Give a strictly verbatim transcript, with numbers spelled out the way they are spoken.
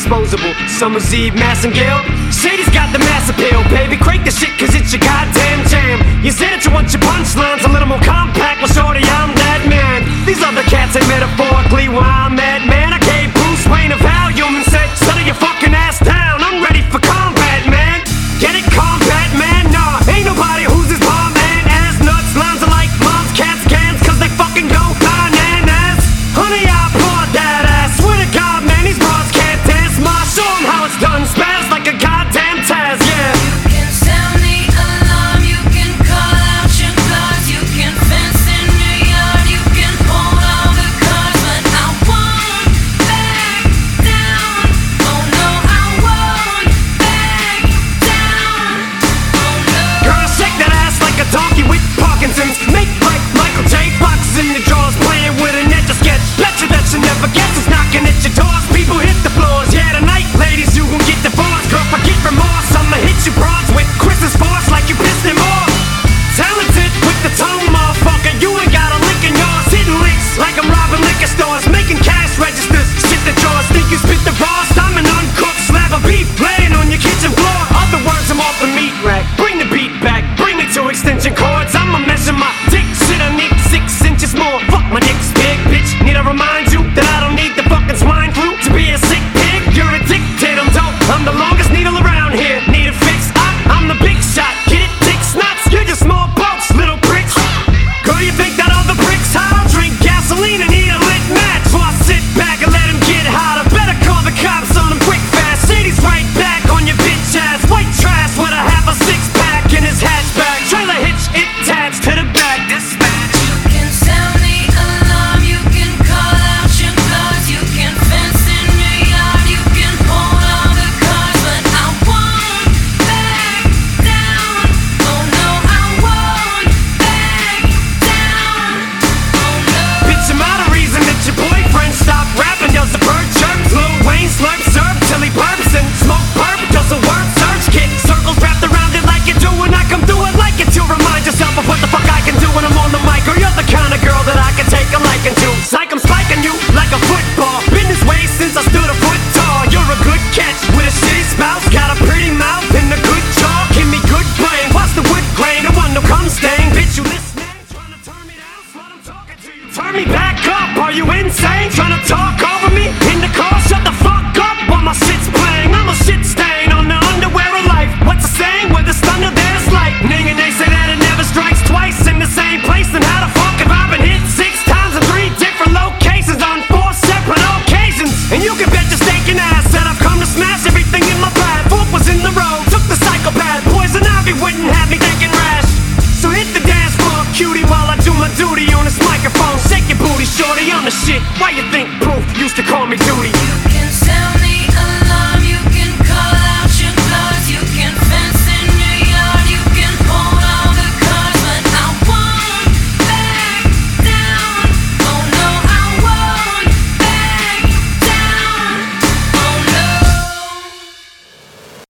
disposable. Summer's Eve, Massengale. Shady's got the mass appeal, baby. Crank the shit, cause it's your goddamn jam. You said that you want your punchlines a little more compact. Well, shorty, I'm that man. These other cats ain't metaphorically where I'm at, man. I gave Bruce Wayne a Valium and said, settle your fucking ass down. I'm ready for combat, man. Get it, combat, man? Nah, ain't nobody who's his bomb, man. Ass nuts, lines are like moms, cats, cans, cause they fucking go bananas. Honey, I applaud that ass. Swear to God, man, these bras can't dance. Ma, show 'em how it's done. Spaz like a goddamn Taz, yeah. You can sound the alarm, you can call out your guards, you can fence in your yard, you can hold all the cards, but I won't back down. Oh no, I won't back down. Oh no. Girl, shake that ass like a donkey with Parkinson's. Make like Michael J. Fox in the drawers, playing with a ninja sketch. Betcha that you never guess who's knocking at your doors. People hit the floors, yeah, tonight, ladies, you gon' get divorced. Girl, forget remorse, I'ma hit you broads with Chris's force like you pissed him off. Talented with the tone, motherfucker, you ain't got a lick in yours. Hitting licks like I'm robbing liquor stores, making cash registers. Shit the drawers, think you spit the raw. I'm an uncooked slab of beef laying on your kitchen floor. Other words, I'm off the meat rack. Bring the beat back, bring me to extension cords. I'ma measure my dick, shit, I need six inches more. Fuck my dick's big, bitch. Need I remind you that I don't need the fucking swine flu to be a sick pig? You're addicted, I'm dope. I'm the longest needle around here. Need a fix? I, I'm the big shot. Get it, dick snots. You're just small boats, little pricks. Girl, you think that all the bricks hot? I'll drink gasoline and eat a lit match. While I sit back and let him get hotter. Better call the cops on him quick fast. Shady's right back on your bitch ass. White trash with a half a six pack in his hatchback. Trailer hitch attached to the back. Dispatch. You can sound the alarm, you can call out your guards, you can fence in your yard, you can hold all the cards, but I won't back down. Oh no, I won't back down. Oh no. Bitch, am I the reason that your boyfriend stopped rapping? Does the bird chirp? Lil Wayne slurp serve till he burps and smoke burp. Does the word search kick? Circles wrapped around it like you do when I come through it like it to remind yourself of what the fuck I can do when I'm on the mic. Or you're the kind of girl that I can take a liking to. Psych, I'm spiking you like a football. Been this way since I stood a foot tall. You're a good catch with a shitty spouse. Got a pretty mouth and a good jaw. Give me good brain. Watch the wood grain. I want no cum stain. Bitch, you listening? Trying to turn me down? Slut, I'm talking to you. Turn me back up. Are you insane? Trying to talk over me? In the car, shut the fuck up while my shit's playing. I'm a shit stain on the underwear of life. What's the saying? Where there's thunder, there's lightning. And they say that it never strikes twice in the same place. Then how the fuck have I been hit six times in three different locations on four separate occasions? And you can bet your stinking ass that I've come to smash everything in my path. Fork was in the road, took the psychopath. Poison ivy wouldn't have me thinking rash. So hit the dance floor, cutie, while I do my duty on this microphone. Shake your booty, shorty, I'm the shit. Why you think Proof used to call me Duty? You can sound